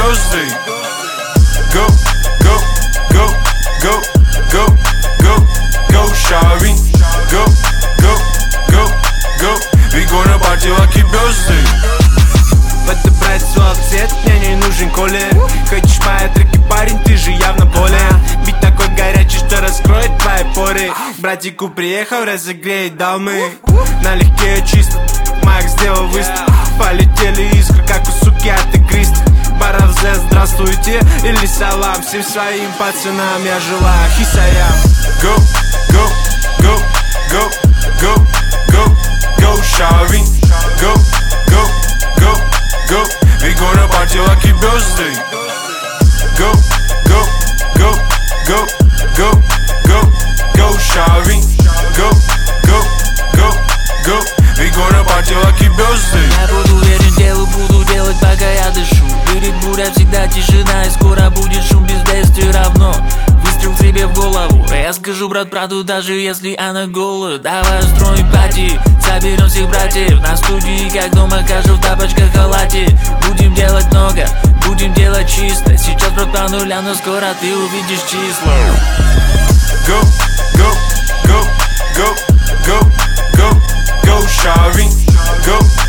звезды. Go, go, go, go, go, go, go, shawty. Go, go, go, go. We gonna party like birthday. В это брать свой цвет, мне не нужен колер. Хочешь мои треки, парень, ты же явно более. Бит такой горячий, что раскроет твои поры. Братику приехал разогреть дамы. Налегке чисто, Майк сделал выстрел. Полетели искры, как у суки от игристых. Баравзе, здравствуйте или салам. Всем своим пацанам я желаю хисаям. Go, go, go, go, go, go, go, shawty. Go, go, go, go. We gonna party like birthday. Go, go, go, go, go, go, go, shawty. Go, go, go, go. We gonna party like birthday. Я буду верен делу, буду делать, пока я дышу. Перед буря всегда тишина, и скоро будет шум, бездействие равно выстрел тебе в голову. Я скажу, брат, правду, даже если она голая. Давай устроим пати, соберем всех братьев на студии, как дома, кажу в тапочках, халате. Будем делать много, будем делать чисто. Сейчас, брат, по нулям, но скоро ты увидишь числа. Go, go, go, go, go, go, go, shawty. Go,